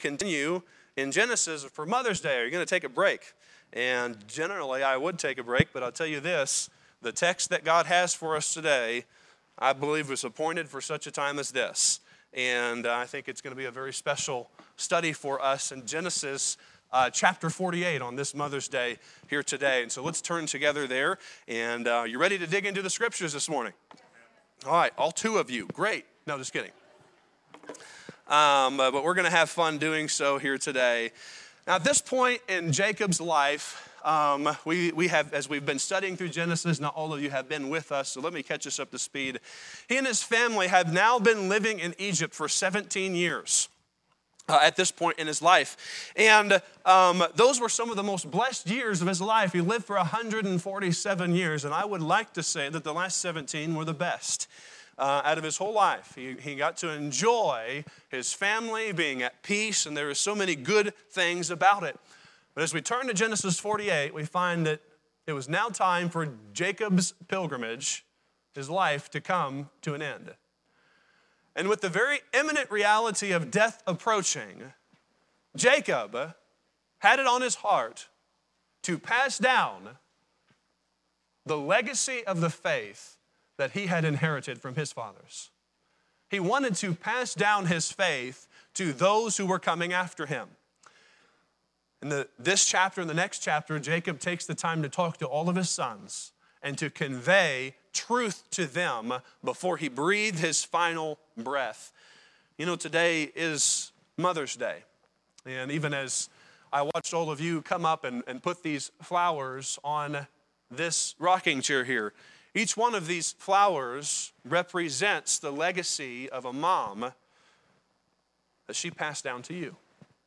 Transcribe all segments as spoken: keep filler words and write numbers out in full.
continue in Genesis for Mother's Day. Are you going to take a break? And generally, I would take a break, but I'll tell you this. The text that God has for us today, I believe, was appointed for such a time as this. And uh, I think it's going to be a very special study for us in Genesis uh, chapter forty-eight on this Mother's Day here today. And so let's turn together there. And uh, you ready to dig into the scriptures this morning? All right, all two of you. Great. No, just kidding. Um, uh, but we're going to have fun doing so here today. Now, at this point in Jacob's life, um, we, we have, as we've been studying through Genesis, not all of you have been with us, so let me catch us up to speed. He and his family have now been living in Egypt for seventeen years. Uh, at this point in his life. And um, those were some of the most blessed years of his life. He lived for one hundred forty-seven years, and I would like to say that the last seventeen were the best uh, out of his whole life. He, he got to enjoy his family being at peace, and there are so many good things about it. But as we turn to Genesis forty-eight, we find that it was now time for Jacob's pilgrimage, his life, to come to an end. And with the very imminent reality of death approaching, Jacob had it on his heart to pass down the legacy of the faith that he had inherited from his fathers. He wanted to pass down his faith to those who were coming after him. In the, this chapter and the next chapter, Jacob takes the time to talk to all of his sons and to convey truth to them before he breathed his final breath. You know, today is Mother's Day. And even as I watched all of you come up and, and put these flowers on this rocking chair here, each one of these flowers represents the legacy of a mom that she passed down to you.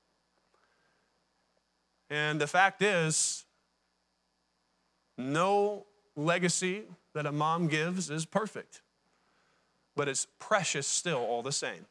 And the fact is, no legacy that a mom gives is perfect, but it's precious still all the same.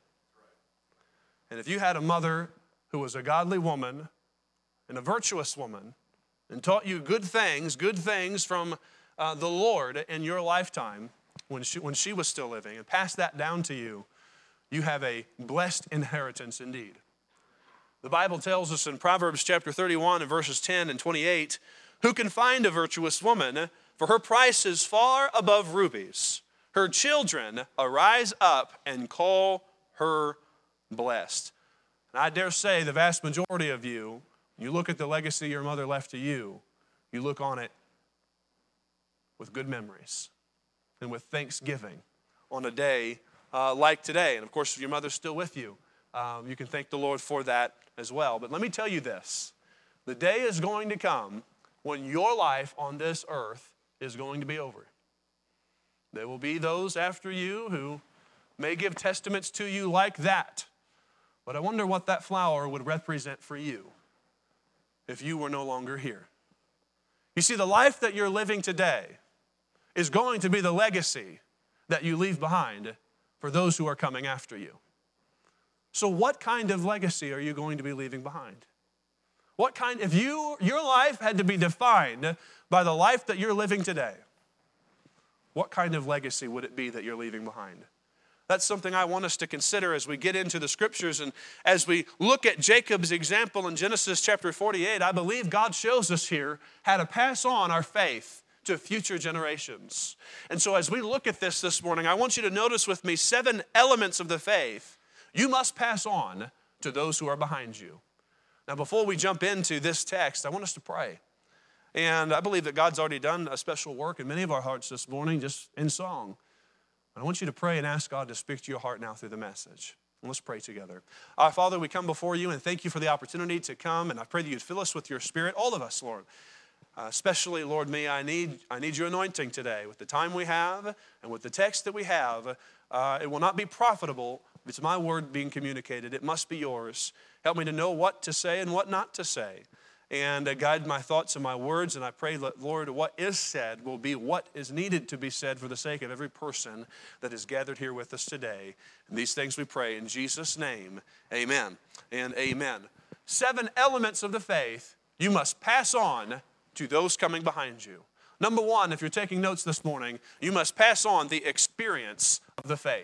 And if you had a mother who was a godly woman and a virtuous woman and taught you good things, good things from uh, the Lord in your lifetime when she, when she was still living and passed that down to you, you have a blessed inheritance indeed. The Bible tells us in Proverbs chapter thirty-one and verses ten and twenty-eight, who can find a virtuous woman? For her price is far above rubies. Her children arise up and call her blessed. And I dare say the vast majority of you, you look at the legacy your mother left to you, you look on it with good memories and with thanksgiving on a day uh, like today. And of course, if your mother's still with you, um, you can thank the Lord for that as well. But let me tell you this, the day is going to come when your life on this earth is going to be over. There will be those after you who may give testaments to you like that. But I wonder what that flower would represent for you if you were no longer here. You see, the life that you're living today is going to be the legacy that you leave behind for those who are coming after you. So what kind of legacy are you going to be leaving behind? What kind, if you, your life had to be defined by the life that you're living today, what kind of legacy would it be that you're leaving behind? That's something I want us to consider as we get into the scriptures and as we look at Jacob's example in Genesis chapter forty-eight. I believe God shows us here how to pass on our faith to future generations. And so as we look at this this morning, I want you to notice with me seven elements of the faith you must pass on to those who are behind you. Now, before we jump into this text, I want us to pray. And I believe that God's already done a special work in many of our hearts this morning, just in song. I want you to pray and ask God to speak to your heart now through the message. And let's pray together. Our Father, we come before you and thank you for the opportunity to come. And I pray that you'd fill us with your Spirit, all of us, Lord. Uh, especially, Lord, me, I need, I need your anointing today. With the time we have and with the text that we have, uh, it will not be profitable if it's my word being communicated. It must be yours. Help me to know what to say and what not to say. And uh, guide my thoughts and my words. And I pray that, Lord, what is said will be what is needed to be said for the sake of every person that is gathered here with us today. And these things we pray in Jesus' name. Amen and amen. Seven elements of the faith you must pass on to those coming behind you. Number one, if you're taking notes this morning, you must pass on the experience of the faith.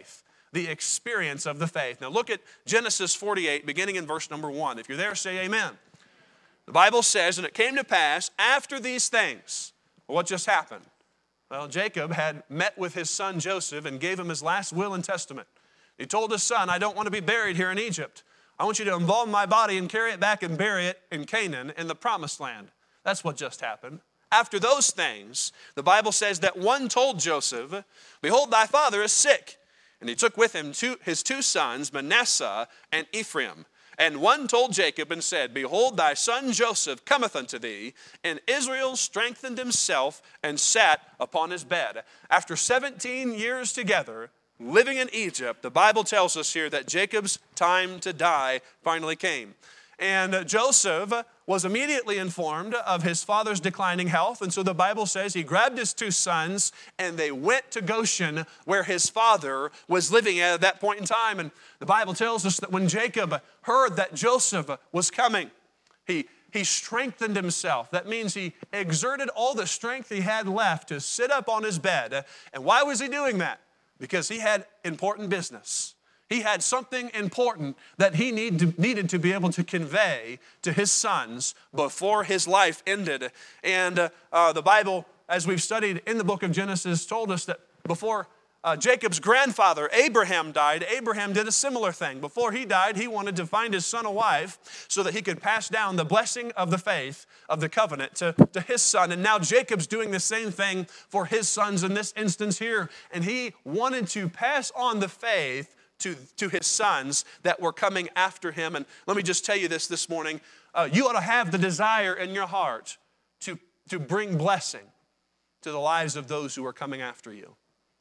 the experience of the faith. Now look at Genesis forty-eight, beginning in verse number one. If you're there, say amen. The Bible says, and it came to pass after these things. Well, what just happened? Well, Jacob had met with his son Joseph and gave him his last will and testament. He told his son, I don't want to be buried here in Egypt. I want you to embalm my body and carry it back and bury it in Canaan in the promised land. That's what just happened. After those things, the Bible says that one told Joseph, behold, thy father is sick. And he took with him two, his two sons, Manasseh and Ephraim. And one told Jacob and said, behold, thy son Joseph cometh unto thee. And Israel strengthened himself and sat upon his bed. After seventeen years together, living in Egypt, the Bible tells us here that Jacob's time to die finally came. And Joseph was immediately informed of his father's declining health. And so the Bible says he grabbed his two sons and they went to Goshen where his father was living at that point in time. And the Bible tells us that when Jacob heard that Joseph was coming, he, he strengthened himself. That means he exerted all the strength he had left to sit up on his bed. And why was he doing that? Because he had important business. He had something important that he need to, needed to be able to convey to his sons before his life ended. And uh, uh, the Bible, as we've studied in the book of Genesis, told us that before uh, Jacob's grandfather, Abraham, died, Abraham did a similar thing. Before he died, he wanted to find his son a wife so that he could pass down the blessing of the faith of the covenant to, to his son. And now Jacob's doing the same thing for his sons in this instance here. And he wanted to pass on the faith To, to his sons that were coming after him. And let me just tell you this this morning. Uh, you ought to have the desire in your heart to, to bring blessing to the lives of those who are coming after you.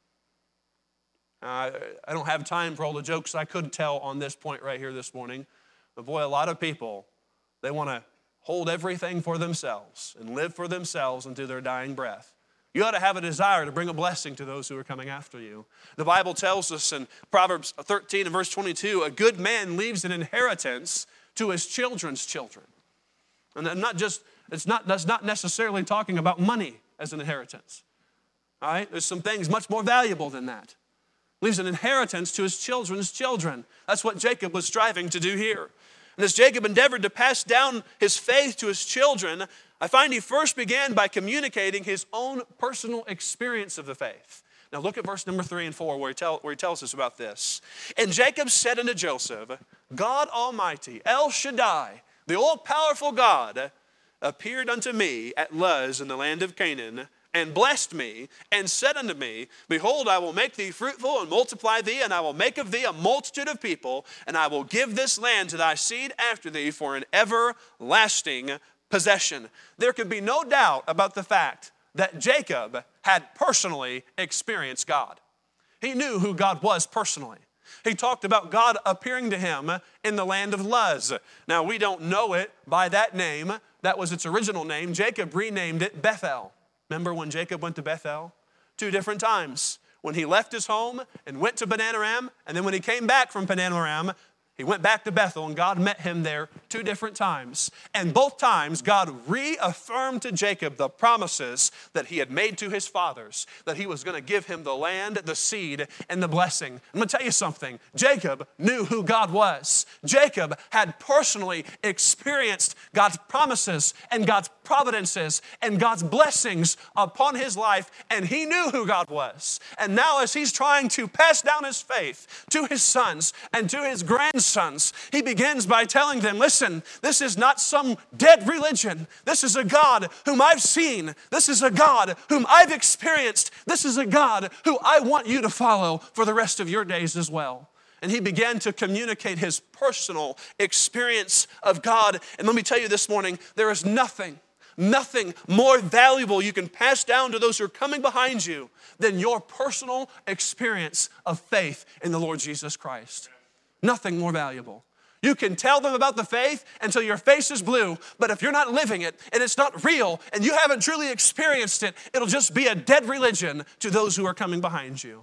Uh, I don't have time for all the jokes I could tell on this point right here this morning. But boy, a lot of people, they want to hold everything for themselves and live for themselves until their dying breath. You ought to have a desire to bring a blessing to those who are coming after you. The Bible tells us in Proverbs thirteen and verse twenty-two, a good man leaves an inheritance to his children's children. And I'm not just, it's not, that's not necessarily talking about money as an inheritance. All right? There's some things much more valuable than that. Leaves an inheritance to his children's children. That's what Jacob was striving to do here. And as Jacob endeavored to pass down his faith to his children, I find he first began by communicating his own personal experience of the faith. Now look at verse number three and four where he, tell, where he tells us about this. And Jacob said unto Joseph, God Almighty, El Shaddai, the all-powerful God, appeared unto me at Luz in the land of Canaan, and blessed me, and said unto me, behold, I will make thee fruitful and multiply thee, and I will make of thee a multitude of people, and I will give this land to thy seed after thee for an everlasting possession. There could be no doubt about the fact that Jacob had personally experienced God. He knew who God was personally. He talked about God appearing to him in the land of Luz. Now, we don't know it by that name. That was its original name. Jacob renamed it Bethel. Remember when Jacob went to Bethel? Two different times. When he left his home and went to Padanaram, and then when he came back from Padanaram, he went back to Bethel, and God met him there two different times. And both times, God reaffirmed to Jacob the promises that he had made to his fathers, that he was going to give him the land, the seed, and the blessing. I'm going to tell you something. Jacob knew who God was. Jacob had personally experienced God's promises and God's providences and God's blessings upon his life, and he knew who God was. And now as he's trying to pass down his faith to his sons and to his grandsons, sons, he begins by telling them, listen, this is not some dead religion. This is a God whom I've seen. This is a God whom I've experienced. This is a God who I want you to follow for the rest of your days as well. And he began to communicate his personal experience of God. And let me tell you this morning, there is nothing, nothing more valuable you can pass down to those who are coming behind you than your personal experience of faith in the Lord Jesus Christ. Nothing more valuable. You can tell them about the faith until your face is blue, but if you're not living it and it's not real and you haven't truly experienced it, it'll just be a dead religion to those who are coming behind you.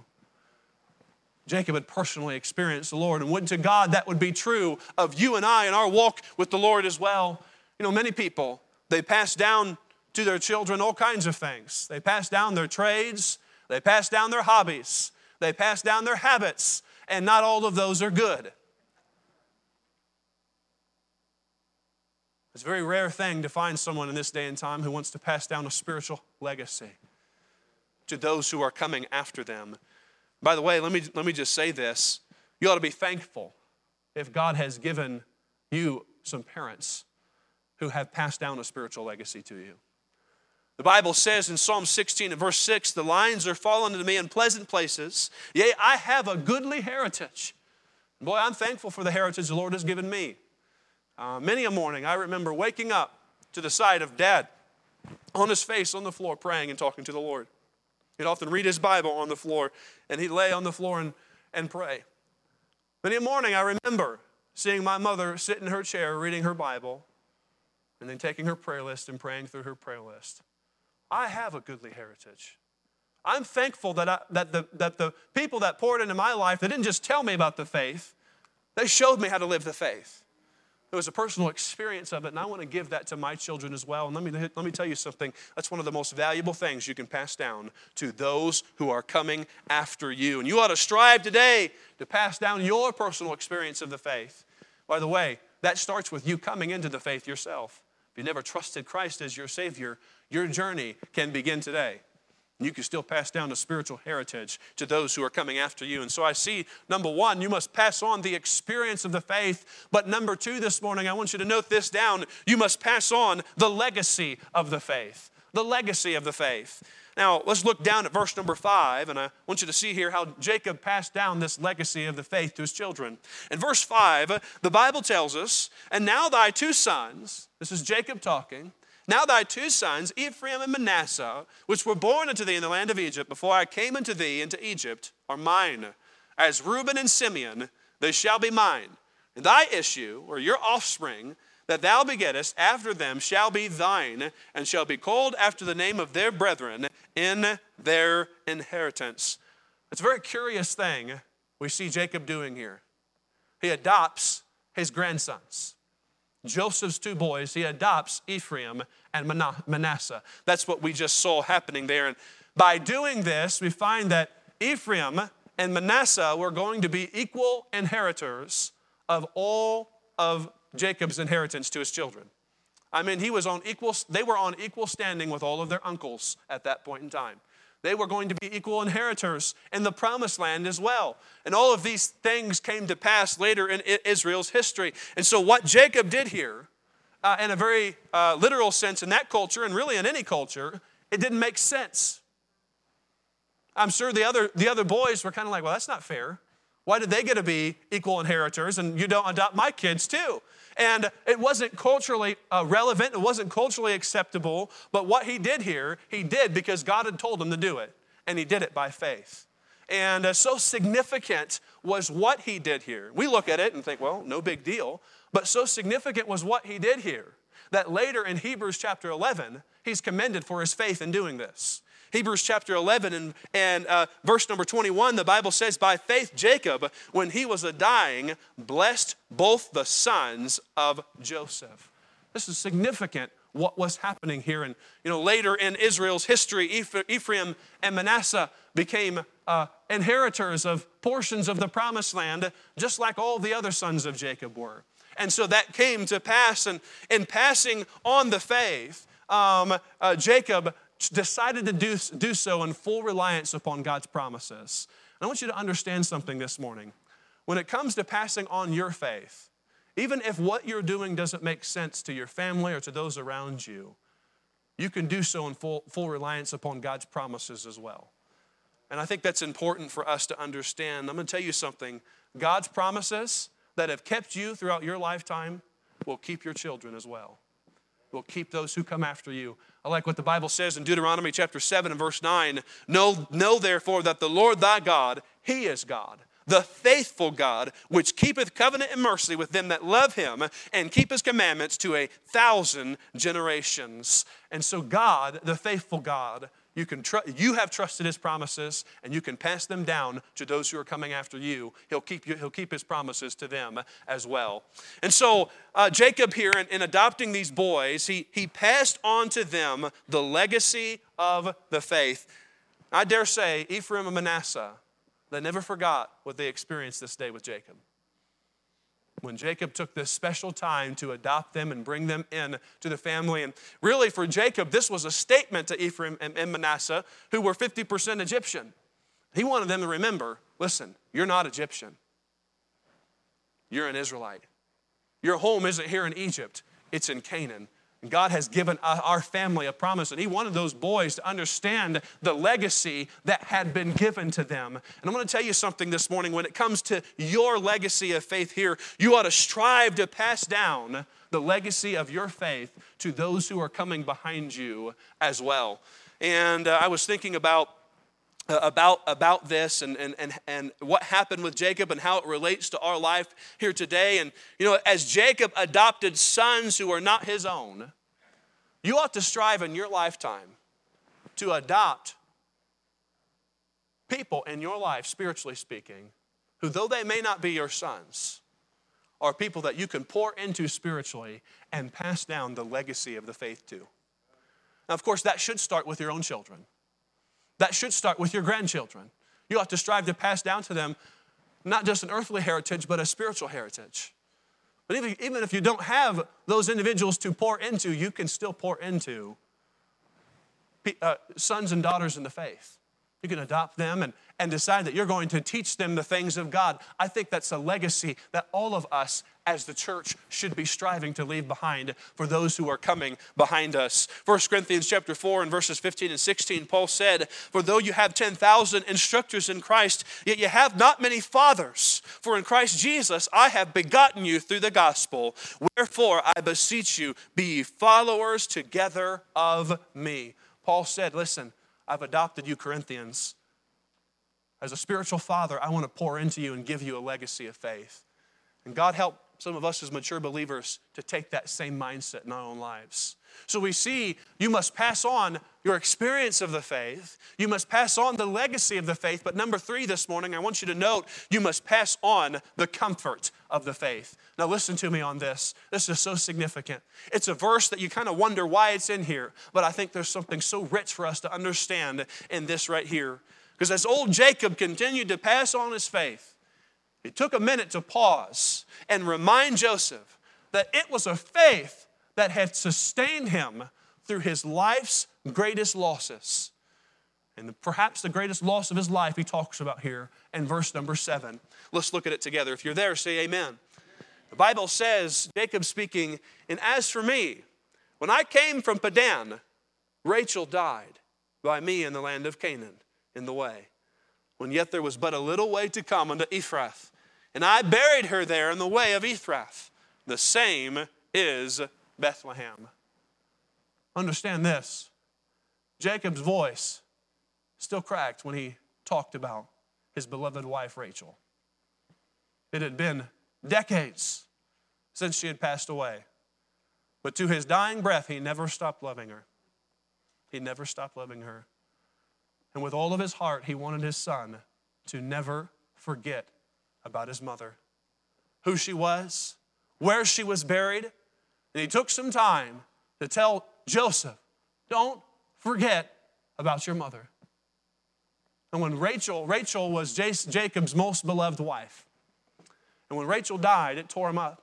Jacob had personally experienced the Lord, and wouldn't to God that would be true of you and I in our walk with the Lord as well. You know, many people, they pass down to their children all kinds of things. They pass down their trades, they pass down their hobbies, they pass down their habits. and not all of those are good. It's a very rare thing to find someone in this day and time who wants to pass down a spiritual legacy to those who are coming after them. By the way, let me, let me just say this. You ought to be thankful if God has given you some parents who have passed down a spiritual legacy to you. The Bible says in Psalm sixteen and verse six, the lines are fallen unto me in pleasant places. Yea, I have a goodly heritage. Boy, I'm thankful for the heritage the Lord has given me. Uh, many a morning I remember waking up to the sight of Dad on his face on the floor praying and talking to the Lord. He'd often read his Bible on the floor, and he'd lay on the floor and, and pray. Many a morning I remember seeing my mother sit in her chair reading her Bible and then taking her prayer list and praying through her prayer list. I have a goodly heritage. I'm thankful that, I, that, the, that the people that poured into my life, they didn't just tell me about the faith, they showed me how to live the faith. There was a personal experience of it, and I want to give that to my children as well. And let me, let me tell you something. That's one of the most valuable things you can pass down to those who are coming after you. And you ought to strive today to pass down your personal experience of the faith. By the way, that starts with you coming into the faith yourself. If you never trusted Christ as your Savior, your journey can begin today. You can still pass down a spiritual heritage to those who are coming after you. And so I see, number one, you must pass on the experience of the faith. But number two this morning, I want you to note this down. You must pass on the legacy of the faith. The legacy of the faith. Now, let's look down at verse number five, and I want you to see here how Jacob passed down this legacy of the faith to his children. In verse five, the Bible tells us, and now thy two sons, this is Jacob talking, now thy two sons, Ephraim and Manasseh, which were born unto thee in the land of Egypt, before I came unto thee into Egypt, are mine. As Reuben and Simeon, they shall be mine. And thy issue, or your offspring, that thou begettest after them shall be thine, and shall be called after the name of their brethren in their inheritance. It's a very curious thing we see Jacob doing here. He adopts his grandsons. Joseph's two boys, he adopts Ephraim and Manasseh. That's what we just saw happening there. And by doing this, we find that Ephraim and Manasseh were going to be equal inheritors of all of Jacob's inheritance to his children. I mean, he was on equal, they were on equal standing with all of their uncles at that point in time. They were going to be equal inheritors in the promised land as well. And all of these things came to pass later in Israel's history. And so what Jacob did here, uh, in a very uh, literal sense in that culture, and really in any culture, it didn't make sense. I'm sure the other, the other boys were kind of like, well, that's not fair. Why did they get to be equal inheritors and you don't adopt my kids too? And it wasn't culturally uh, relevant. It wasn't culturally acceptable. But what he did here, he did because God had told him to do it. And he did it by faith. And uh, so significant was what he did here. We look at it and think, well, no big deal. But so significant was what he did here that later in Hebrews chapter eleven, he's commended for his faith in doing this. Hebrews chapter eleven and, and uh, verse number twenty-one, the Bible says, by faith Jacob, when he was a dying, blessed both the sons of Joseph. This is significant what was happening here. And you know, later in Israel's history, Ephraim and Manasseh became uh, inheritors of portions of the promised land, just like all the other sons of Jacob were. And so that came to pass. And in passing on the faith, um, uh, Jacob decided to do, do so in full reliance upon God's promises. And I want you to understand something this morning. When it comes to passing on your faith, even if what you're doing doesn't make sense to your family or to those around you, you can do so in full, full reliance upon God's promises as well. And I think that's important for us to understand. I'm going to tell you something. God's promises that have kept you throughout your lifetime will keep your children as well. Will keep those who come after you. I like what the Bible says in Deuteronomy chapter seven and verse nine. Know, know therefore that the Lord thy God, he is God, the faithful God, which keepeth covenant and mercy with them that love him and keep his commandments to a thousand generations. And so God, the faithful God, you can tr- you have trusted his promises and you can pass them down to those who are coming after you. He'll keep you, he'll keep his promises to them as well. And so uh, Jacob here in, in adopting these boys, he, he passed on to them the legacy of the faith. I dare say Ephraim and Manasseh They never forgot what they experienced this day with Jacob. When Jacob took this special time to adopt them and bring them in to the family. And really for Jacob, this was a statement to Ephraim and Manasseh, who were fifty percent Egyptian. He wanted them to remember, listen, you're not Egyptian. You're an Israelite. Your home isn't here in Egypt, it's in Canaan. And God has given our family a promise, and he wanted those boys to understand the legacy that had been given to them. And I'm going to tell you something this morning. When it comes to your legacy of faith here, you ought to strive to pass down the legacy of your faith to those who are coming behind you as well. And uh, I was thinking about Uh, about, about this and, and, and, and what happened with Jacob and how it relates to our life here today. And, you know, as Jacob adopted sons who are not his own, you ought to strive in your lifetime to adopt people in your life, spiritually speaking, who though they may not be your sons, are people that you can pour into spiritually and pass down the legacy of the faith to. Now, of course, that should start with your own children. That should start with your grandchildren. You ought to strive to pass down to them not just an earthly heritage, but a spiritual heritage. But even, even if you don't have those individuals to pour into, you can still pour into uh, sons and daughters in the faith. You can adopt them and, and decide that you're going to teach them the things of God. I think that's a legacy that all of us as the church should be striving to leave behind for those who are coming behind us. First Corinthians chapter four and verses fifteen and sixteen, Paul said, "For though you have ten thousand instructors in Christ, yet you have not many fathers. For in Christ Jesus I have begotten you through the gospel. Wherefore I beseech you, be ye followers together of me." Paul said, listen, I've adopted you, Corinthians. As a spiritual father, I want to pour into you and give you a legacy of faith. And God help some of us as mature believers to take that same mindset in our own lives. So we see you must pass on your experience of the faith. You must pass on the legacy of the faith. But number three this morning, I want you to note, you must pass on the comfort of the faith. Now listen to me on this. This is so significant. It's a verse that you kind of wonder why it's in here. But I think there's something so rich for us to understand in this right here. Because as old Jacob continued to pass on his faith, he took a minute to pause and remind Joseph that it was a faith that had sustained him through his life's greatest losses. And the, perhaps the greatest loss of his life he talks about here in verse number seven. Let's look at it together. If you're there, say amen. The Bible says, Jacob speaking, "And as for me, when I came from Padan, Rachel died by me in the land of Canaan in the way, when yet there was but a little way to come unto Ephrath. And I buried her there in the way of Ephrath. The same is Bethlehem." Understand this. Jacob's voice still cracked when he talked about his beloved wife, Rachel. It had been decades since she had passed away. But to his dying breath, he never stopped loving her. He never stopped loving her. And with all of his heart, he wanted his son to never forget about his mother, who she was, where she was buried. And he took some time to tell Joseph, don't forget about your mother. And when Rachel, Rachel was Jacob's most beloved wife. And when Rachel died, it tore him up.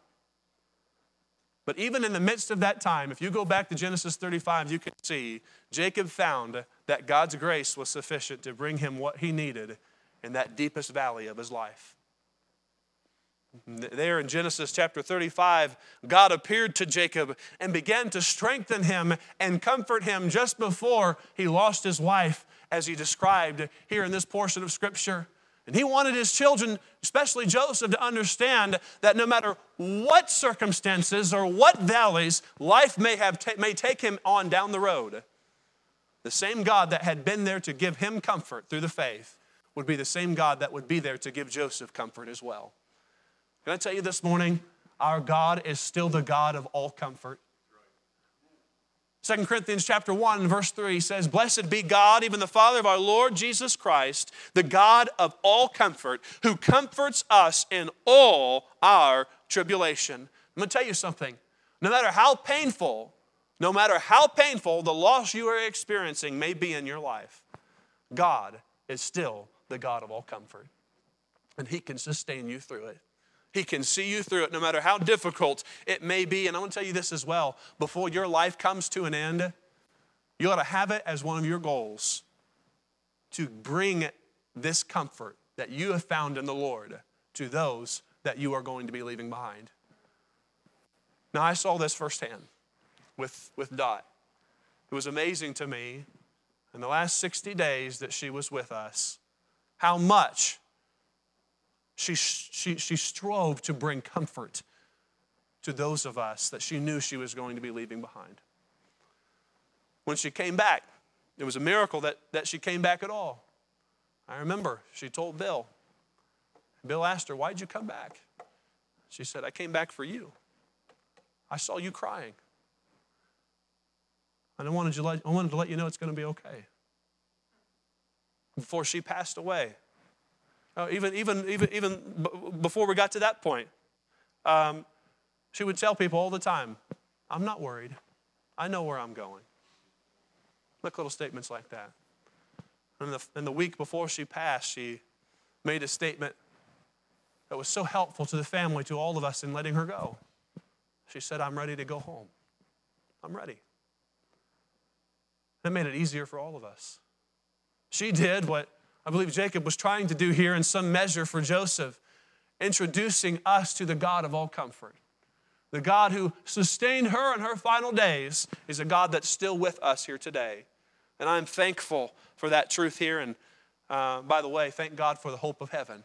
But even in the midst of that time, if you go back to Genesis thirty-five, you can see Jacob found that God's grace was sufficient to bring him what he needed in that deepest valley of his life. There in Genesis chapter thirty-five, God appeared to Jacob and began to strengthen him and comfort him just before he lost his wife, as he described here in this portion of Scripture. And he wanted his children, especially Joseph, to understand that no matter what circumstances or what valleys life may have ta- may take him on down the road, the same God that had been there to give him comfort through the faith would be the same God that would be there to give Joseph comfort as well. Can I tell you this morning, our God is still the God of all comfort. Second Corinthians chapter one, verse three says, "Blessed be God, even the Father of our Lord Jesus Christ, the God of all comfort, who comforts us in all our tribulation." I'm going to tell you something. No matter how painful, no matter how painful the loss you are experiencing may be in your life, God is still the God of all comfort. And he can sustain you through it. He can see you through it no matter how difficult it may be. And I want to tell you this as well. Before your life comes to an end, you ought to have it as one of your goals to bring this comfort that you have found in the Lord to those that you are going to be leaving behind. Now, I saw this firsthand with, with Dot. It was amazing to me in the last sixty days that she was with us, how much she, she, she strove to bring comfort to those of us that she knew she was going to be leaving behind. When she came back, it was a miracle that, that she came back at all. I remember she told Bill. Bill asked her, why'd you come back? She said, I came back for you. I saw you crying. And I wanted, you let, I wanted to let you know it's going to be okay. Before she passed away. Uh, even, even, even, even b- before we got to that point, um, she would tell people all the time, I'm not worried. I know where I'm going. Look, little statements like that. And the, and the week before she passed, she made a statement that was so helpful to the family, to all of us in letting her go. She said, I'm ready to go home. I'm ready. That made it easier for all of us. She did what I believe Jacob was trying to do here in some measure for Joseph, introducing us to the God of all comfort. The God who sustained her in her final days is a God that's still with us here today. And I'm thankful for that truth here. And uh, by the way, thank God for the hope of heaven.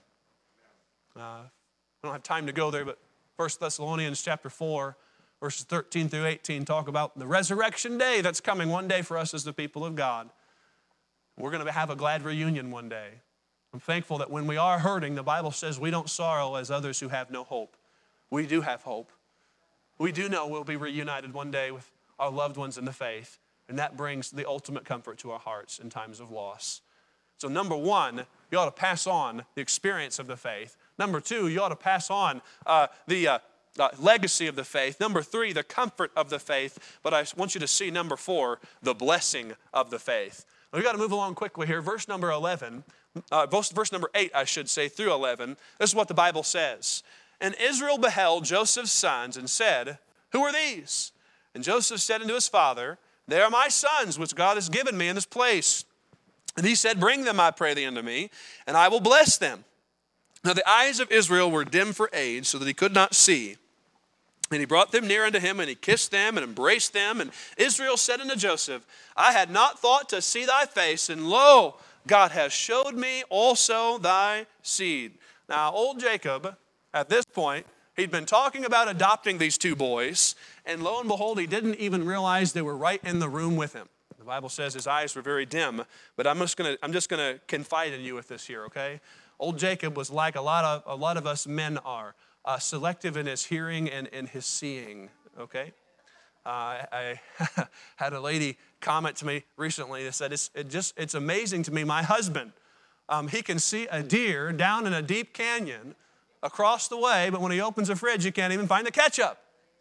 Uh, I don't have time to go there, but First Thessalonians chapter four, verses thirteen through eighteen talk about the resurrection day that's coming one day for us as the people of God. We're going to have a glad reunion one day. I'm thankful that when we are hurting, the Bible says we don't sorrow as others who have no hope. We do have hope. We do know we'll be reunited one day with our loved ones in the faith, and that brings the ultimate comfort to our hearts in times of loss. So number one, you ought to pass on the experience of the faith. Number two, you ought to pass on uh, the uh, uh, legacy of the faith. Number three, the comfort of the faith. But I want you to see number four, the blessing of the faith. We've got to move along quickly here. Verse number eleven, uh, verse, verse number eight, I should say, through eleven. This is what the Bible says. And Israel beheld Joseph's sons and said, who are these? And Joseph said unto his father, they are my sons, which God has given me in this place. And he said, bring them, I pray thee, unto me, and I will bless them. Now the eyes of Israel were dim for age, so that he could not see. And he brought them near unto him, and he kissed them and embraced them. And Israel said unto Joseph, I had not thought to see thy face, and lo, God has showed me also thy seed. Now old Jacob, at this point, he'd been talking about adopting these two boys, and lo and behold, he didn't even realize they were right in the room with him. The Bible says his eyes were very dim, but I'm just gonna, I'm just gonna confide in you with this here, okay? Old Jacob was like a lot of, a lot of us men are. Uh, selective in his hearing and in his seeing, okay? Uh, I had a lady comment to me recently that said, it's, it just, it's amazing to me, my husband, um, he can see a deer down in a deep canyon across the way, but when he opens a fridge, you can't even find the ketchup.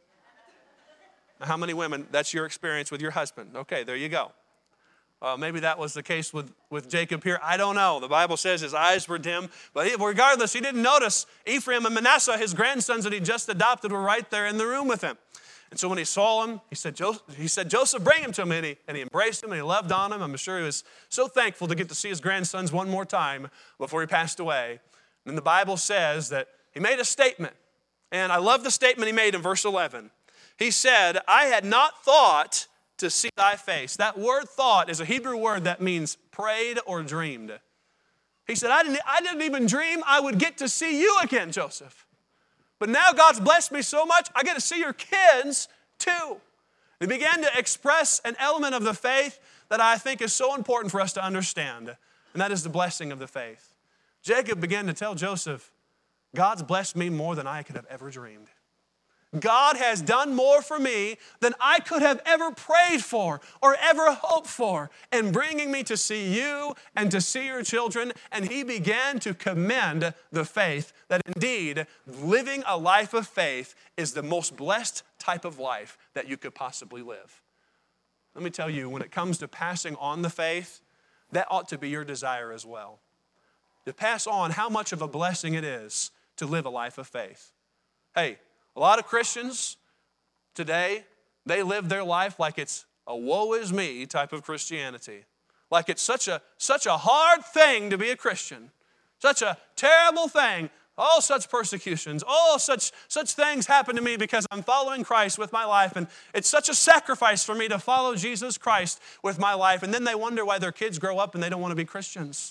Now, how many women, that's your experience with your husband? Okay, there you go. Uh, maybe that was the case with, with Jacob here. I don't know. The Bible says his eyes were dim. But he, regardless, he didn't notice Ephraim and Manasseh, his grandsons that he just adopted, were right there in the room with him. And so when he saw him, he said, Joseph, he said, Joseph, bring him to me. And he, and he embraced him and he loved on him. I'm sure he was so thankful to get to see his grandsons one more time before he passed away. And the Bible says that he made a statement. And I love the statement he made in verse eleven. He said, I had not thought to see thy face. That word thought is a Hebrew word that means prayed or dreamed. He said, I didn't, I didn't even dream I would get to see you again, Joseph. But now God's blessed me so much, I get to see your kids too. He began to express an element of the faith that I think is so important for us to understand, and that is the blessing of the faith. Jacob began to tell Joseph, God's blessed me more than I could have ever dreamed. God has done more for me than I could have ever prayed for or ever hoped for in bringing me to see you and to see your children. And he began to commend the faith that indeed living a life of faith is the most blessed type of life that you could possibly live. Let me tell you, when it comes to passing on the faith, that ought to be your desire as well. to pass on how much of a blessing it is to live a life of faith. Hey, a lot of Christians today, they live their life like it's a woe is me type of Christianity. Like it's such a, such a hard thing to be a Christian. Such a terrible thing. All such persecutions, all such, such things happen to me because I'm following Christ with my life. And it's such a sacrifice for me to follow Jesus Christ with my life. And then they wonder why their kids grow up and they don't want to be Christians.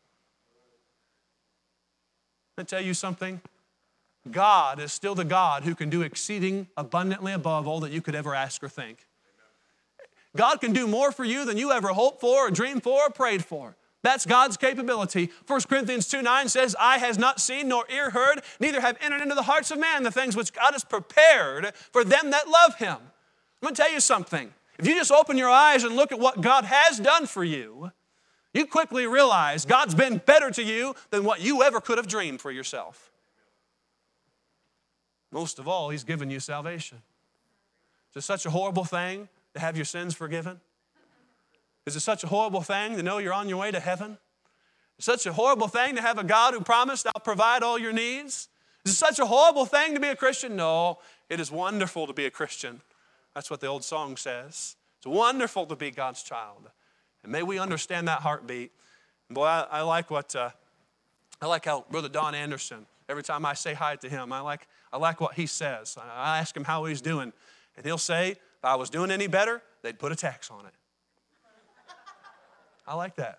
Let me tell you something. God is still the God who can do exceeding abundantly above all that you could ever ask or think. God can do more for you than you ever hoped for or dreamed for or prayed for. That's God's capability. First Corinthians two nine says, eye has not seen nor ear heard, neither have entered into the hearts of man the things which God has prepared for them that love Him. I'm going to tell you something. If you just open your eyes and look at what God has done for you, you quickly realize God's been better to you than what you ever could have dreamed for yourself. Most of all, He's given you salvation. Is it such a horrible thing to have your sins forgiven? Is it such a horrible thing to know you're on your way to heaven? It's such a horrible thing to have a God who promised, I'll provide all your needs? Is it such a horrible thing to be a Christian? No, it is wonderful to be a Christian. That's what the old song says. It's wonderful to be God's child. And may we understand that heartbeat. And boy, I, I like what, uh, I like how Brother Don Anderson, every time I say hi to him, I like, I like what he says. I ask him how he's doing. And he'll say, if I was doing any better, they'd put a tax on it. I like that.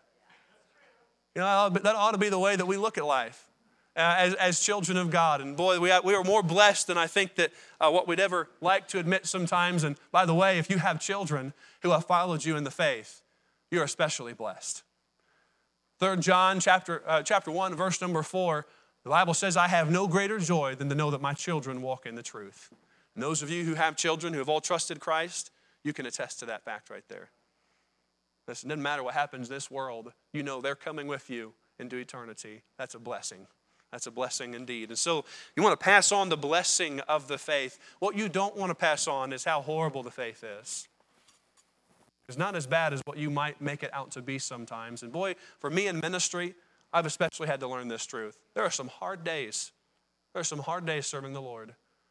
You know, that ought to be the way that we look at life uh, as, as children of God. And boy, we, we are more blessed than I think that uh, what we'd ever like to admit sometimes. And by the way, if you have children who have followed you in the faith, you're especially blessed. Third John chapter, uh, chapter one, verse number four, the Bible says, I have no greater joy than to know that my children walk in the truth. And those of you who have children who have all trusted Christ, you can attest to that fact right there. Listen, it doesn't matter what happens in this world. You know they're coming with you into eternity. That's a blessing. That's a blessing indeed. And so you want to pass on the blessing of the faith. What you don't want to pass on is how horrible the faith is. It's not as bad as what you might make it out to be sometimes. And boy, for me in ministry, I've especially had to learn this truth. There are some hard days. There are some hard days serving the Lord.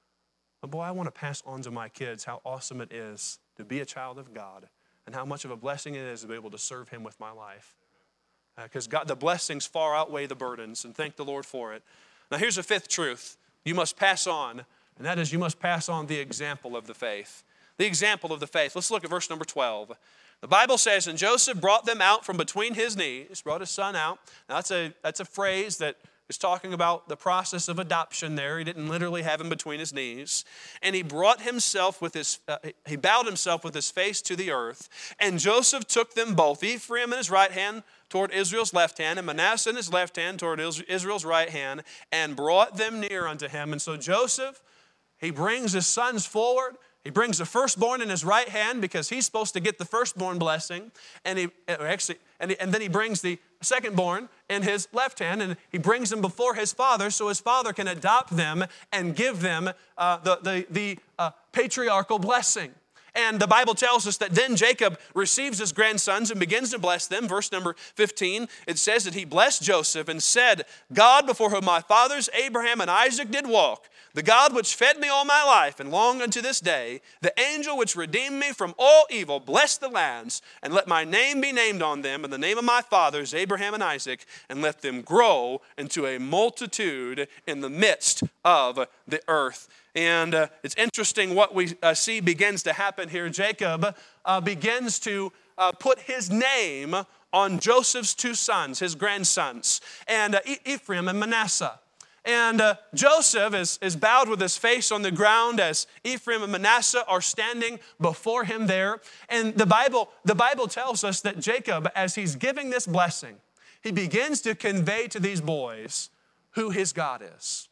But boy, I want to pass on to my kids how awesome it is to be a child of God. And how much of a blessing it is to be able to serve Him with my life. Because uh, God, the blessings far outweigh the burdens, and thank the Lord for it. Now here's a fifth truth you must pass on, and that is you must pass on the example of the faith. The example of the faith. Let's look at verse number twelve. The Bible says, and Joseph brought them out from between his knees, brought his son out. Now that's a, that's a phrase that is talking about the process of adoption there. He didn't literally have him between his knees. And he brought himself with his, uh, he bowed himself with his face to the earth. And Joseph took them both, Ephraim in his right hand toward Israel's left hand, and Manasseh in his left hand toward Israel's right hand, and brought them near unto him. And so Joseph, he brings his sons forward. He brings the firstborn in his right hand because he's supposed to get the firstborn blessing. And he actually, and, he, and then he brings the secondborn in his left hand, and he brings them before his father so his father can adopt them and give them uh, the, the, the uh, patriarchal blessing. And the Bible tells us that then Jacob receives his grandsons and begins to bless them. Verse number fifteen, it says that he blessed Joseph and said, God before whom my fathers Abraham and Isaac did walk, the God which fed me all my life and long unto this day, the angel which redeemed me from all evil, bless the lands, and let my name be named on them, and the name of my fathers, Abraham and Isaac, and let them grow into a multitude in the midst of the earth. And uh, it's interesting what we uh, see begins to happen here. Jacob uh, begins to uh, put his name on Joseph's two sons, his grandsons, and uh, Ephraim and Manasseh. And uh, Joseph is, is bowed with his face on the ground as Ephraim and Manasseh are standing before him there. And the Bible, the Bible tells us that Jacob, as he's giving this blessing, he begins to convey to these boys who his God is.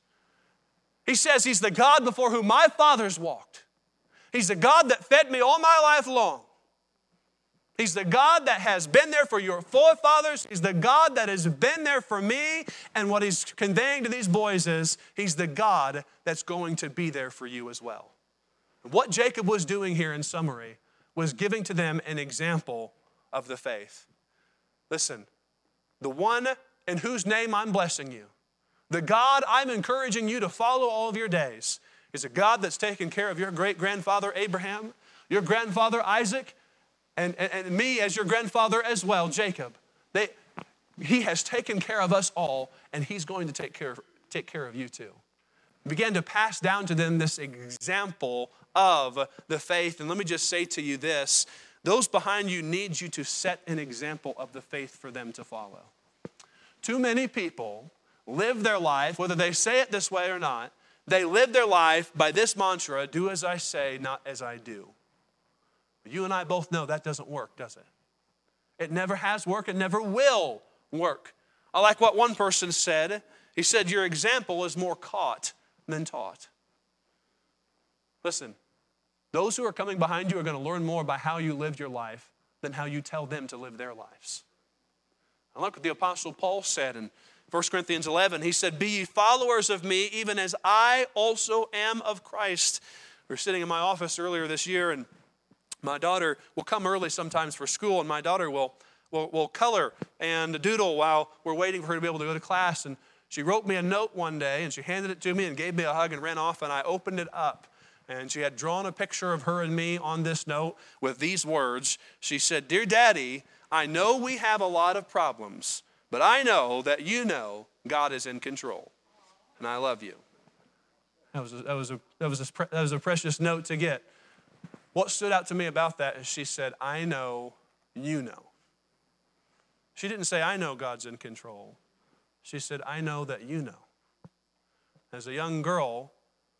He says he's the God before whom my fathers walked. He's the God that fed me all my life long. He's the God that has been there for your forefathers. He's the God that has been there for me. And what he's conveying to these boys is he's the God that's going to be there for you as well. What Jacob was doing here in summary was giving to them an example of the faith. Listen, the one in whose name I'm blessing you, the God I'm encouraging you to follow all of your days, is a God that's taken care of your great-grandfather Abraham, your grandfather Isaac, and, and, and me as your grandfather as well, Jacob. They, he has taken care of us all, and he's going to take care of, take care of you too. Began to pass down to them this example of the faith. And let me just say to you this, those behind you need you to set an example of the faith for them to follow. Too many people live their life, whether they say it this way or not, they live their life by this mantra, do as I say, not as I do. You and I both know that doesn't work, does it? It never has worked, it never will work. I like what one person said. He said, your example is more caught than taught. Listen, those who are coming behind you are going to learn more by how you lived your life than how you tell them to live their lives. I like what the Apostle Paul said in First Corinthians eleven. He said, be ye followers of me, even as I also am of Christ. We were sitting in my office earlier this year, and my daughter will come early sometimes for school, and my daughter will, will, will color and doodle while we're waiting for her to be able to go to class. And she wrote me a note one day, and she handed it to me and gave me a hug and ran off, and I opened it up. And she had drawn a picture of her and me on this note with these words. She said, dear Daddy, I know we have a lot of problems, but I know that you know God is in control, and I love you. That was a, that was a, that was a, that was a precious note to get. What stood out to me about that is she said, I know you know. She didn't say, I know God's in control. She said, I know that you know. As a young girl,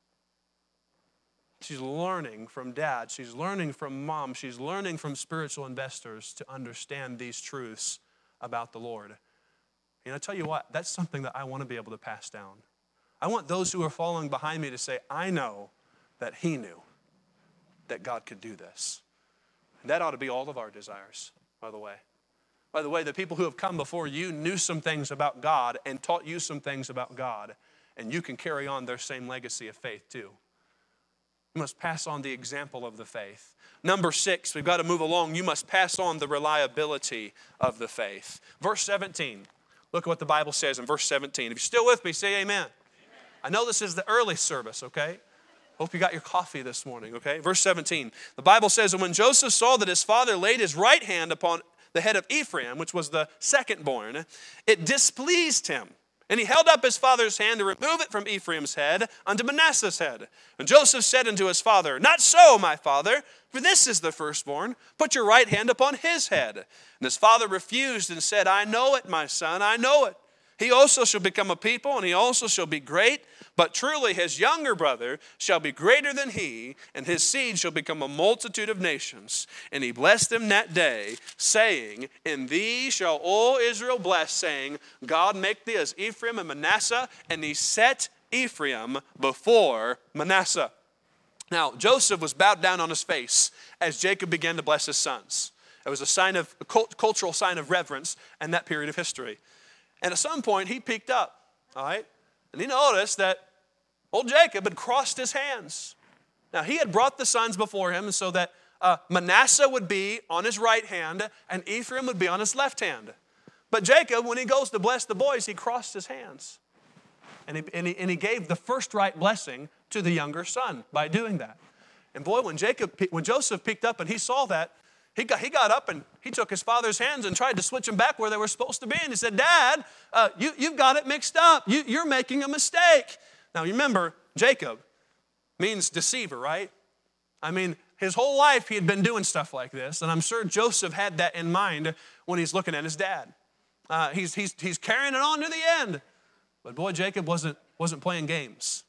she's learning from dad. She's learning from mom. She's learning from spiritual investors to understand these truths about the Lord. And I tell you what, that's something that I want to be able to pass down. I want those who are following behind me to say, I know that he knew that God could do this. And that ought to be all of our desires, by the way. By the way, the people who have come before you knew some things about God and taught you some things about God, and you can carry on their same legacy of faith too. You must pass on the example of the faith. Number six, we've got to move along. You must pass on the reliability of the faith. Verse seventeen. Look at what the Bible says in verse seventeen. If you're still with me, say amen. Amen. I know this is the early service, okay? Hope you got your coffee this morning, okay? Verse seventeen. The Bible says, and when Joseph saw that his father laid his right hand upon the head of Ephraim, which was the second born, it displeased him. And he held up his father's hand to remove it from Ephraim's head unto Manasseh's head. And Joseph said unto his father, not so, my father, for this is the firstborn. Put your right hand upon his head. And his father refused and said, I know it, my son, I know it. He also shall become a people, and he also shall be great. But truly his younger brother shall be greater than he, and his seed shall become a multitude of nations. And he blessed him that day, saying, in thee shall all Israel bless, saying, God make thee as Ephraim and Manasseh. And he set Ephraim before Manasseh. Now, Joseph was bowed down on his face as Jacob began to bless his sons. It was a sign of a cultural sign of reverence in that period of history. And at some point, he peeked up, all right? And he noticed that old Jacob had crossed his hands. Now, he had brought the sons before him so that uh, Manasseh would be on his right hand and Ephraim would be on his left hand. But Jacob, when he goes to bless the boys, he crossed his hands. And he, and he, and he gave the first right blessing to the younger son by doing that. And boy, when Jacob, when Joseph picked up and he saw that, He got, he got up and he took his father's hands and tried to switch them back where they were supposed to be. And he said, Dad, uh, you, you've got it mixed up. You, you're making a mistake. Now, remember, Jacob means deceiver, right? I mean, his whole life he had been doing stuff like this. And I'm sure Joseph had that in mind when he's looking at his dad. Uh, he's, he's, he's carrying it on to the end. But boy, Jacob wasn't, wasn't playing games.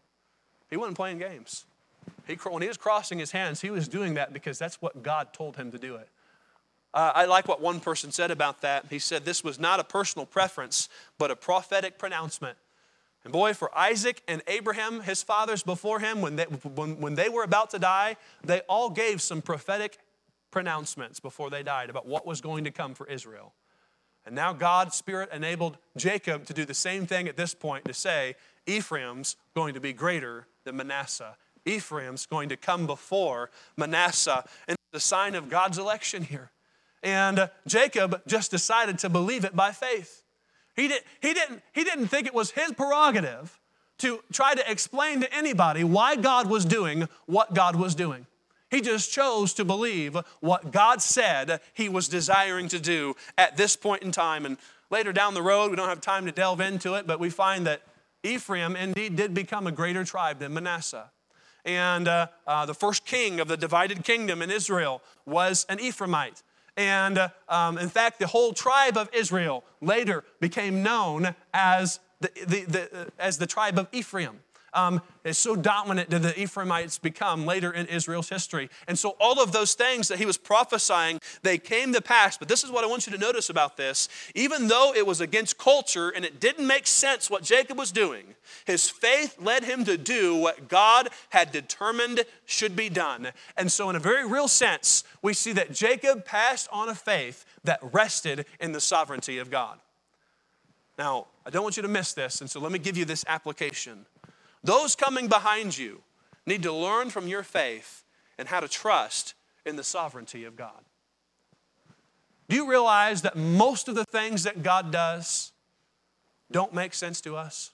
He wasn't playing games. He, when he was crossing his hands, he was doing that because that's what God told him to do it. Uh, I like what one person said about that. He said this was not a personal preference, but a prophetic pronouncement. And boy, for Isaac and Abraham, his fathers before him, when they, when, when they were about to die, they all gave some prophetic pronouncements before they died about what was going to come for Israel. And now God's Spirit enabled Jacob to do the same thing at this point, to say, Ephraim's going to be greater than Manasseh. Ephraim's going to come before Manasseh. And it's a sign of God's election here. And uh, Jacob just decided to believe it by faith. He, did, he, didn't, he didn't think it was his prerogative to try to explain to anybody why God was doing what God was doing. He just chose to believe what God said he was desiring to do at this point in time. And later down the road, we don't have time to delve into it, but we find that Ephraim indeed did become a greater tribe than Manasseh. And uh, uh, the first king of the divided kingdom in Israel was an Ephraimite. And uh, um, in fact, the whole tribe of Israel later became known as the, the, the, uh, as the tribe of Ephraim. Um, it's so dominant did the Ephraimites become later in Israel's history. And so all of those things that he was prophesying, they came to pass. But this is what I want you to notice about this. Even though it was against culture and it didn't make sense what Jacob was doing, his faith led him to do what God had determined should be done. And so in a very real sense, we see that Jacob passed on a faith that rested in the sovereignty of God. Now, I don't want you to miss this, and so let me give you this application. Those coming behind you need to learn from your faith and how to trust in the sovereignty of God. Do you realize that most of the things that God does don't make sense to us?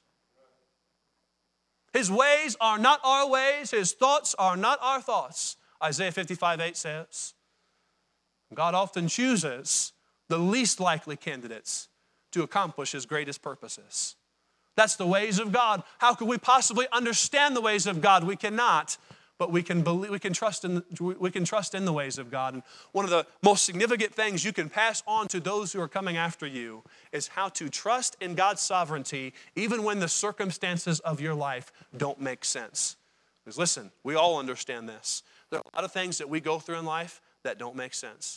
His ways are not our ways. His thoughts are not our thoughts. Isaiah fifty-five eight says, God often chooses the least likely candidates to accomplish his greatest purposes. That's the ways of God. How could we possibly understand the ways of God? We cannot, but we can believe, we can trust in, we can trust in the ways of God. And one of the most significant things you can pass on to those who are coming after you is how to trust in God's sovereignty even when the circumstances of your life don't make sense. Because listen, we all understand this. There are a lot of things that we go through in life that don't make sense.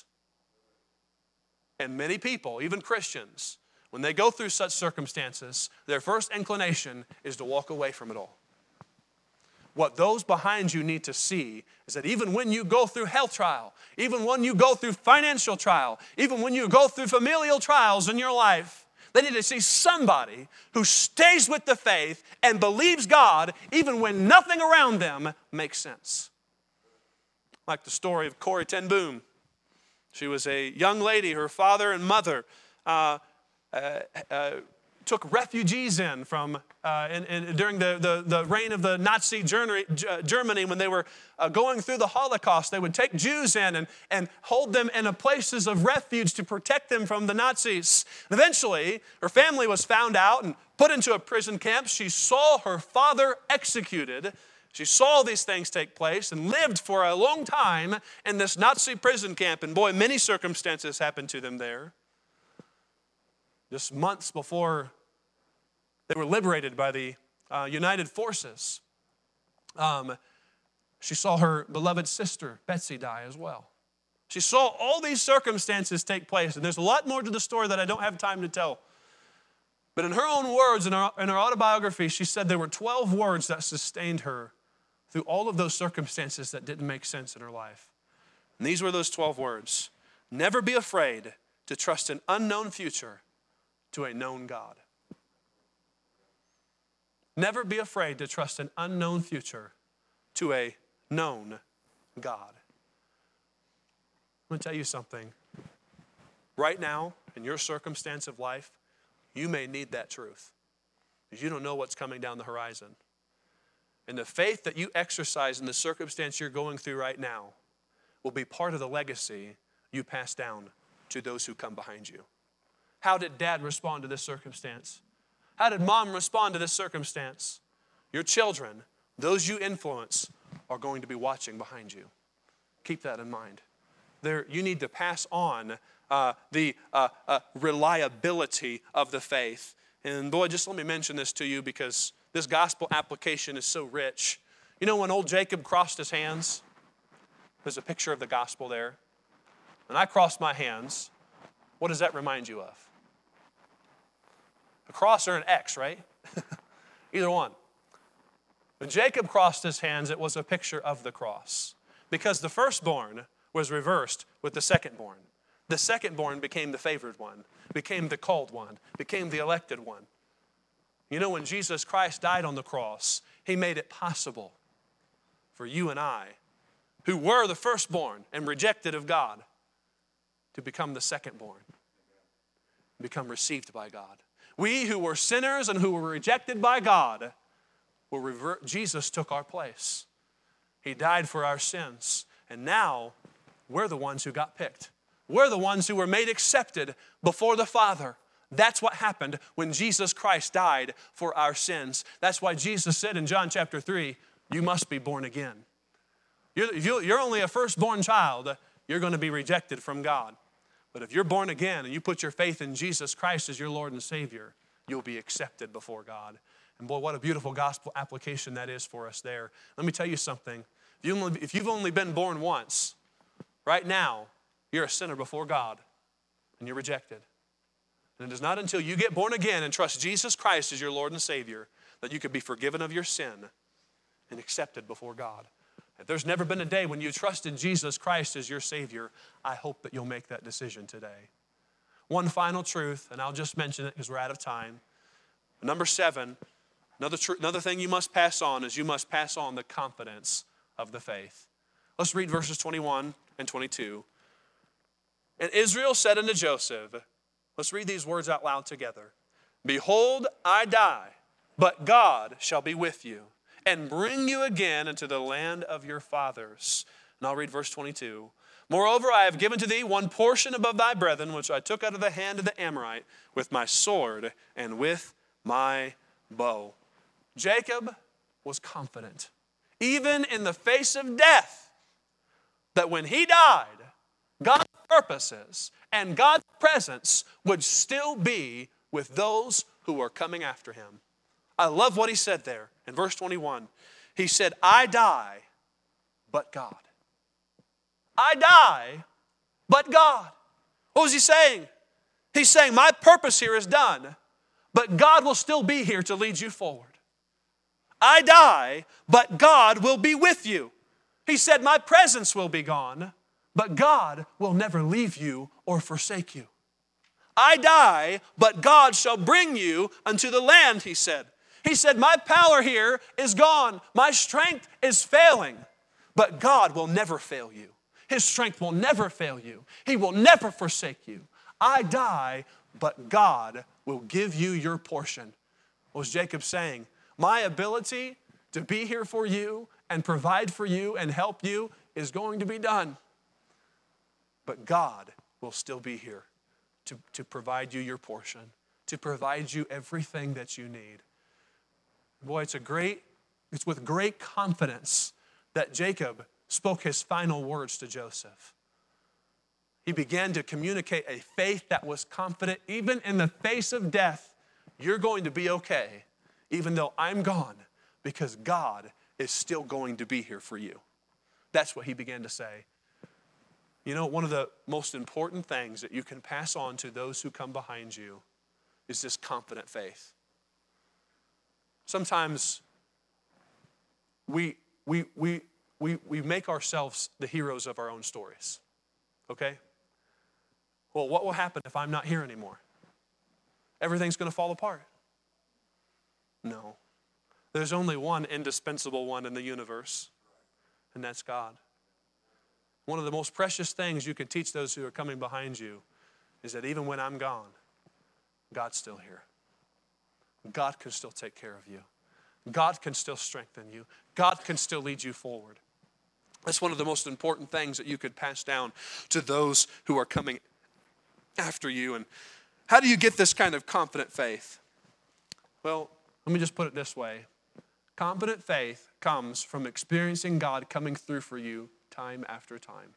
And many people, even Christians, when they go through such circumstances, their first inclination is to walk away from it all. What those behind you need to see is that even when you go through health trial, even when you go through financial trial, even when you go through familial trials in your life, they need to see somebody who stays with the faith and believes God even when nothing around them makes sense. Like the story of Corrie ten Boom. She was a young lady. Her father and mother uh, Uh, uh, took refugees in from uh, in, in, during the, the, the reign of the Nazi Germany, Germany when they were uh, going through the Holocaust. They would take Jews in and, and hold them in a places of refuge to protect them from the Nazis. And eventually, her family was found out and put into a prison camp. She saw her father executed. She saw these things take place and lived for a long time in this Nazi prison camp. And boy, many circumstances happened to them there. Just months before they were liberated by the uh, United Forces, um, she saw her beloved sister, Betsy, die as well. She saw all these circumstances take place, and there's a lot more to the story that I don't have time to tell. But in her own words, in her, in her autobiography, she said there were twelve words that sustained her through all of those circumstances that didn't make sense in her life. And these were those twelve words. Never be afraid to trust an unknown future to a known God. Never be afraid to trust an unknown future to a known God. I'm going to tell you something. Right now, in your circumstance of life, you may need that truth because you don't know what's coming down the horizon. And the faith that you exercise in the circumstance you're going through right now will be part of the legacy you pass down to those who come behind you. How did dad respond to this circumstance? How did mom respond to this circumstance? Your children, those you influence, are going to be watching behind you. Keep that in mind. There, you need to pass on uh, the uh, uh, reliability of the faith. And boy, just let me mention this to you because this gospel application is so rich. You know when old Jacob crossed his hands? There's a picture of the gospel there. When I crossed my hands, what does that remind you of? A cross or an X, right? Either one. When Jacob crossed his hands, it was a picture of the cross. Because the firstborn was reversed with the secondborn. The secondborn became the favored one, became the called one, became the elected one. You know, when Jesus Christ died on the cross, he made it possible for you and I, who were the firstborn and rejected of God, to become the secondborn, become received by God. We who were sinners and who were rejected by God, were revert, Jesus took our place. He died for our sins. And now, we're the ones who got picked. We're the ones who were made accepted before the Father. That's what happened when Jesus Christ died for our sins. That's why Jesus said in John chapter three, you must be born again. You're, if you're only a firstborn child, you're going to be rejected from God. But if you're born again and you put your faith in Jesus Christ as your Lord and Savior, you'll be accepted before God. And boy, what a beautiful gospel application that is for us there. Let me tell you something. If, you only, if you've only been born once, right now, you're a sinner before God and you're rejected. And it is not until you get born again and trust Jesus Christ as your Lord and Savior that you can be forgiven of your sin and accepted before God. If there's never been a day when you trusted Jesus Christ as your Savior, I hope that you'll make that decision today. One final truth, and I'll just mention it because we're out of time. Number seven, another, tr- another thing you must pass on is you must pass on the confidence of the faith. Let's read verses twenty-one and twenty-two. And Israel said unto Joseph, let's read these words out loud together. Behold, I die, but God shall be with you, and bring you again into the land of your fathers. And I'll read verse twenty-two. Moreover, I have given to thee one portion above thy brethren, which I took out of the hand of the Amorite, with my sword and with my bow. Jacob was confident, even in the face of death, that when he died, God's purposes and God's presence would still be with those who were coming after him. I love what he said there in verse twenty-one. He said, I die, but God. I die, but God. What was he saying? He's saying, my purpose here is done, but God will still be here to lead you forward. I die, but God will be with you. He said, my presence will be gone, but God will never leave you or forsake you. I die, but God shall bring you unto the land, he said. He said, my power here is gone. My strength is failing, but God will never fail you. His strength will never fail you. He will never forsake you. I die, but God will give you your portion. What was Jacob saying? My ability to be here for you and provide for you and help you is going to be done. But God will still be here to, to provide you your portion, to provide you everything that you need. Boy, it's a great, it's with great confidence that Jacob spoke his final words to Joseph. He began to communicate a faith that was confident, even in the face of death, you're going to be okay, even though I'm gone, because God is still going to be here for you. That's what he began to say. You know, one of the most important things that you can pass on to those who come behind you is this confident faith. Sometimes we, we, we, we, we make ourselves the heroes of our own stories, okay? Well, what will happen if I'm not here anymore? Everything's going to fall apart. No. There's only one indispensable one in the universe, and that's God. One of the most precious things you can teach those who are coming behind you is that even when I'm gone, God's still here. God can still take care of you. God can still strengthen you. God can still lead you forward. That's one of the most important things that you could pass down to those who are coming after you. And how do you get this kind of confident faith? Well, let me just put it this way. Confident faith comes from experiencing God coming through for you time after time.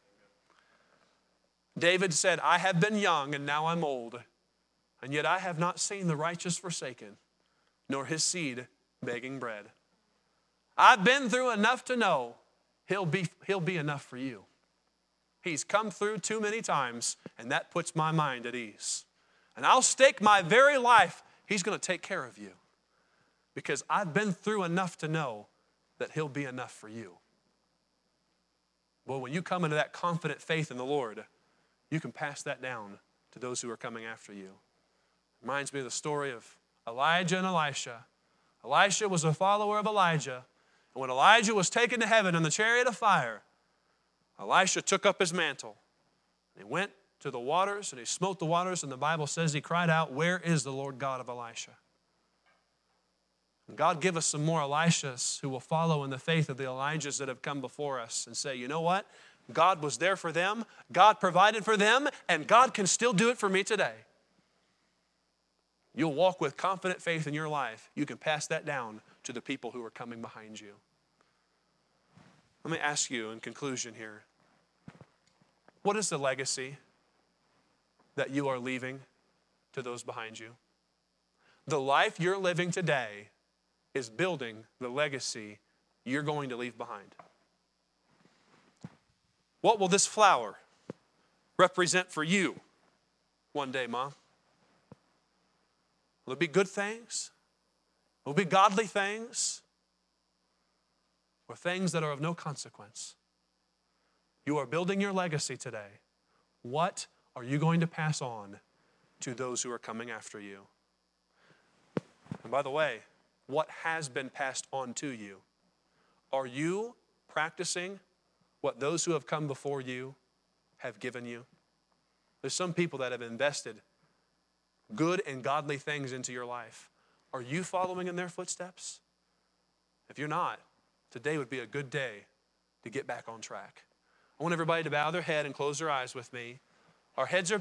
David said, I have been young and now I'm old, and yet I have not seen the righteous forsaken, nor his seed begging bread. I've been through enough to know he'll be, he'll be enough for you. He's come through too many times, and that puts my mind at ease. And I'll stake my very life, he's going to take care of you, because I've been through enough to know that he'll be enough for you. Well, when you come into that confident faith in the Lord, you can pass that down to those who are coming after you. It reminds me of the story of Elijah and Elisha. Elisha was a follower of Elijah, and when Elijah was taken to heaven in the chariot of fire, Elisha took up his mantle. He went to the waters, and he smote the waters, and the Bible says he cried out, "Where is the Lord God of Elisha?" And God give us some more Elishas who will follow in the faith of the Elijahs that have come before us and say, you know what? God was there for them, God provided for them, and God can still do it for me today. You'll walk with confident faith in your life. You can pass that down to the people who are coming behind you. Let me ask you in conclusion here, what is the legacy that you are leaving to those behind you? The life you're living today is building the legacy you're going to leave behind. What will this flower represent for you one day, Mom? Will it be good things? Will it be godly things? Or things that are of no consequence? You are building your legacy today. What are you going to pass on to those who are coming after you? And by the way, what has been passed on to you? Are you practicing what those who have come before you have given you? There's some people that have invested good and godly things into your life. Are you following in their footsteps? If you're not, today would be a good day to get back on track. I want everybody to bow their head and close their eyes with me. Our heads are